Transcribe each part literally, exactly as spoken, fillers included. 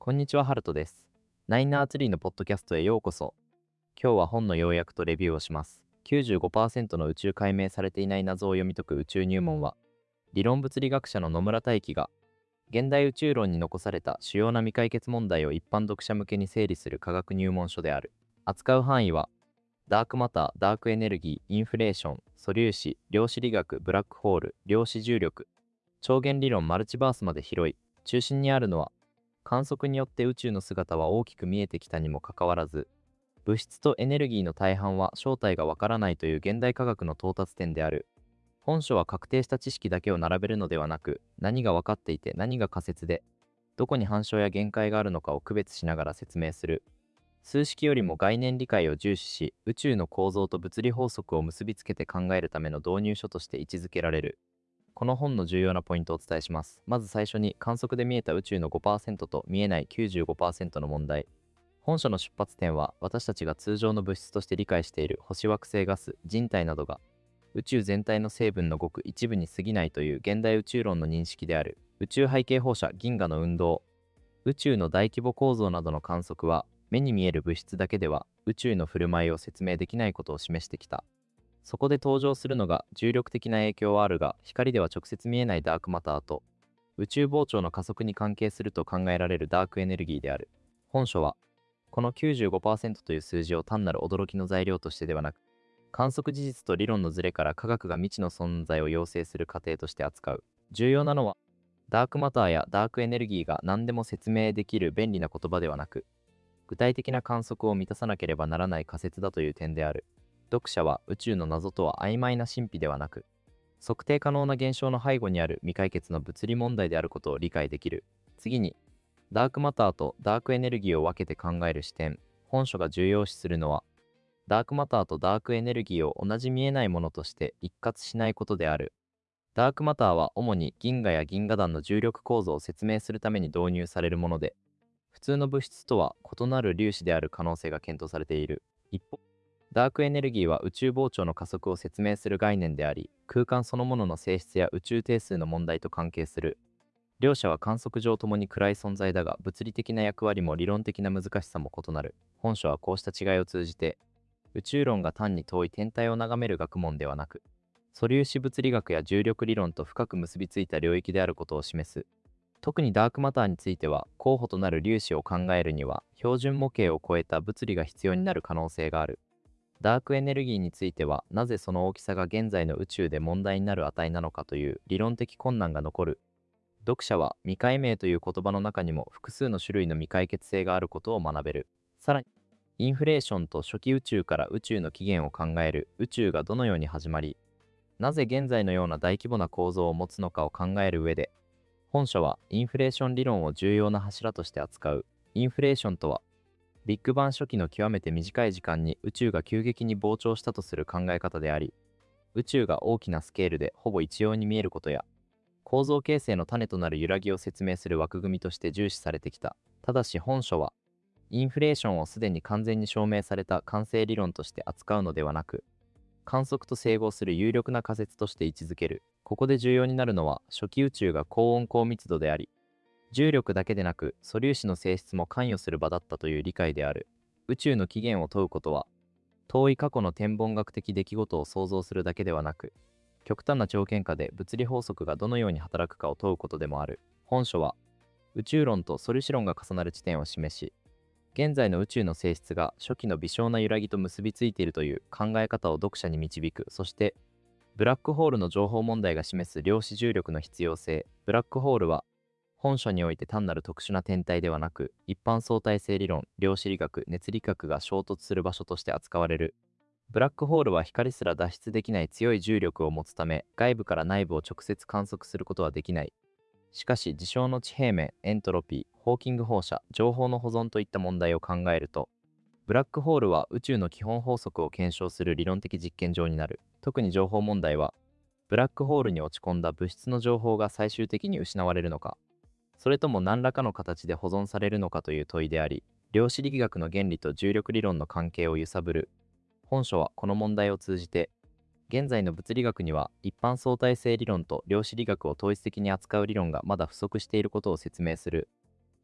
こんにちは、ハルトです。ナインナーツリーのポッドキャストへようこそ。今日は本の要約とレビューをします。きゅうじゅうごパーセントの宇宙解明されていない謎を読み解く宇宙入門は、理論物理学者の野村大樹が、現代宇宙論に残された主要な未解決問題を一般読者向けに整理する科学入門書である。扱う範囲は、ダークマター、ダークエネルギー、インフレーション、素粒子、量子力学、ブラックホール、量子重力、超弦理論、マルチバースまで広い。中心にあるのは、観測によって宇宙の姿は大きく見えてきたにもかかわらず、物質とエネルギーの大半は正体がわからないという現代科学の到達点である。本書は確定した知識だけを並べるのではなく、何が分かっていて何が仮説で、どこに反証や限界があるのかを区別しながら説明する。数式よりも概念理解を重視し、宇宙の構造と物理法則を結びつけて考えるための導入書として位置づけられる。この本の重要なポイントをお伝えします。まず最初に、観測で見えた宇宙の ごパーセント と見えない きゅうじゅうごパーセント の問題。本書の出発点は、私たちが通常の物質として理解している星惑星ガス、人体などが、宇宙全体の成分のごく一部に過ぎないという現代宇宙論の認識である。宇宙背景放射、銀河の運動、宇宙の大規模構造などの観測は、目に見える物質だけでは宇宙の振る舞いを説明できないことを示してきた。そこで登場するのが、重力的な影響はあるが光では直接見えないダークマターと、宇宙膨張の加速に関係すると考えられるダークエネルギーである。本書は、この きゅうじゅうごパーセント という数字を単なる驚きの材料としてではなく、観測事実と理論のズレから科学が未知の存在を要請する過程として扱う。重要なのは、ダークマターやダークエネルギーが何でも説明できる便利な言葉ではなく、具体的な観測を満たさなければならない仮説だという点である。読者は宇宙の謎とは曖昧な神秘ではなく、測定可能な現象の背後にある未解決の物理問題であることを理解できる。次に、ダークマターとダークエネルギーを分けて考える視点。本書が重要視するのは、ダークマターとダークエネルギーを同じ見えないものとして一括しないことである。ダークマターは主に銀河や銀河団の重力構造を説明するために導入されるもので、普通の物質とは異なる粒子である可能性が検討されている。一方、ダークエネルギーは宇宙膨張の加速を説明する概念であり、空間そのものの性質や宇宙定数の問題と関係する。両者は観測上ともに暗い存在だが、物理的な役割も理論的な難しさも異なる。本書はこうした違いを通じて、宇宙論が単に遠い天体を眺める学問ではなく、素粒子物理学や重力理論と深く結びついた領域であることを示す。特にダークマターについては、候補となる粒子を考えるには、標準模型を超えた物理が必要になる可能性がある。ダークエネルギーについては、なぜその大きさが現在の宇宙で問題になる値なのかという理論的困難が残る。読者は未解明という言葉の中にも複数の種類の未解決性があることを学べる。さらに、インフレーションと初期宇宙から宇宙の起源を考える。宇宙がどのように始まり、なぜ現在のような大規模な構造を持つのかを考える上で、本書はインフレーション理論を重要な柱として扱う。インフレーションとは、ビッグバン初期の極めて短い時間に宇宙が急激に膨張したとする考え方であり、宇宙が大きなスケールでほぼ一様に見えることや、構造形成の種となる揺らぎを説明する枠組みとして重視されてきた。ただし本書は、インフレーションをすでに完全に証明された完成理論として扱うのではなく、観測と整合する有力な仮説として位置づける。ここで重要になるのは、初期宇宙が高温高密度であり、重力だけでなく素粒子の性質も関与する場だったという理解である。宇宙の起源を問うことは、遠い過去の天文学的出来事を想像するだけではなく、極端な条件下で物理法則がどのように働くかを問うことでもある。本書は、宇宙論と素粒子論が重なる地点を示し、現在の宇宙の性質が初期の微小な揺らぎと結びついているという考え方を読者に導く。そして、ブラックホールの情報問題が示す量子重力の必要性。ブラックホールは、本書において単なる特殊な天体ではなく、一般相対性理論、量子力学、熱力学が衝突する場所として扱われる。ブラックホールは光すら脱出できない強い重力を持つため、外部から内部を直接観測することはできない。しかし、事象の地平面、エントロピー、ホーキング放射、情報の保存といった問題を考えると、ブラックホールは宇宙の基本法則を検証する理論的実験場になる。特に情報問題は、ブラックホールに落ち込んだ物質の情報が最終的に失われるのか、それとも何らかの形で保存されるのかという問いであり、量子力学の原理と重力理論の関係を揺さぶる。本書はこの問題を通じて、現在の物理学には一般相対性理論と量子力学を統一的に扱う理論がまだ不足していることを説明する。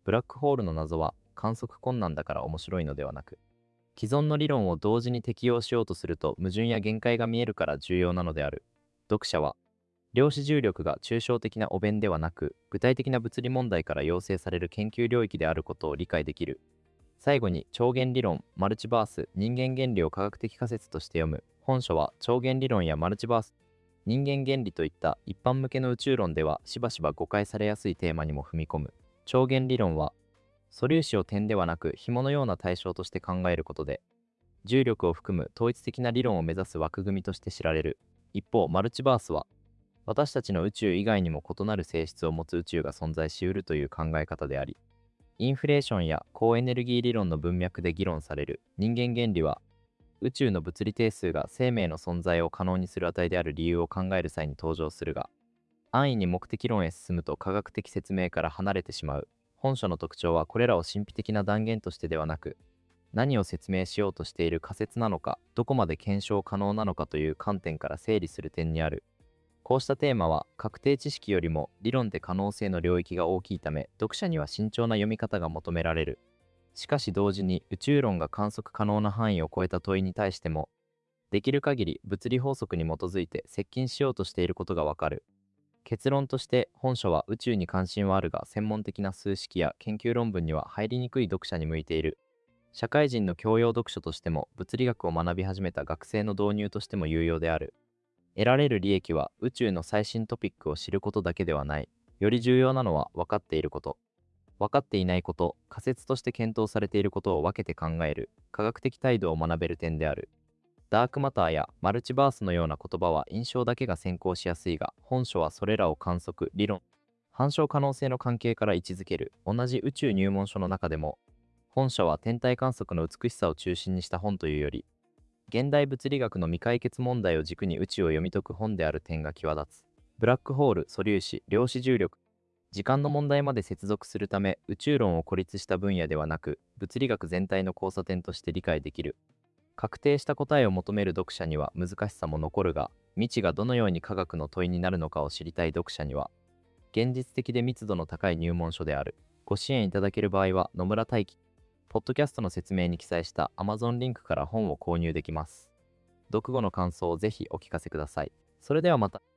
ブラックホールの謎は観測困難だから面白いのではなく、既存の理論を同時に適用しようとすると矛盾や限界が見えるから重要なのである。読者は、量子重力が抽象的なお弁ではなく、具体的な物理問題から要請される研究領域であることを理解できる。最後に、超弦理論、マルチバース、人間原理を科学的仮説として読む。本書は、超弦理論やマルチバース、人間原理といった一般向けの宇宙論ではしばしば誤解されやすいテーマにも踏み込む。超弦理論は、素粒子を点ではなく紐のような対象として考えることで、重力を含む統一的な理論を目指す枠組みとして知られる。一方、マルチバースは、私たちの宇宙以外にも異なる性質を持つ宇宙が存在しうるという考え方であり、インフレーションや高エネルギー理論の文脈で議論される人間原理は、宇宙の物理定数が生命の存在を可能にする値である理由を考える際に登場するが、安易に目的論へ進むと科学的説明から離れてしまう。本書の特徴はこれらを神秘的な断言としてではなく、何を説明しようとしている仮説なのか、どこまで検証可能なのかという観点から整理する点にある。こうしたテーマは確定知識よりも理論で可能性の領域が大きいため、読者には慎重な読み方が求められる。しかし同時に宇宙論が観測可能な範囲を超えた問いに対しても、できる限り物理法則に基づいて接近しようとしていることがわかる。結論として本書は宇宙に関心はあるが専門的な数式や研究論文には入りにくい読者に向いている。社会人の教養読書としても物理学を学び始めた学生の導入としても有用である。得られる利益は宇宙の最新トピックを知ることだけではない。より重要なのは分かっていること。分かっていないこと、仮説として検討されていることを分けて考える、科学的態度を学べる点である。ダークマターやマルチバースのような言葉は印象だけが先行しやすいが、本書はそれらを観測、理論、反証可能性の関係から位置づける。同じ宇宙入門書の中でも、本書は天体観測の美しさを中心にした本というより、現代物理学の未解決問題を軸に宇宙を読み解く本である点が際立つ。ブラックホール、素粒子、量子重力、時間の問題まで接続するため、宇宙論を孤立した分野ではなく、物理学全体の交差点として理解できる。確定した答えを求める読者には難しさも残るが、未知がどのように科学の問いになるのかを知りたい読者には、現実的で密度の高い入門書である。ご支援いただける場合は、野村大樹、ポッドキャストの説明に記載した Amazon リンクから本を購入できます。読後の感想をぜひお聞かせください。それではまた。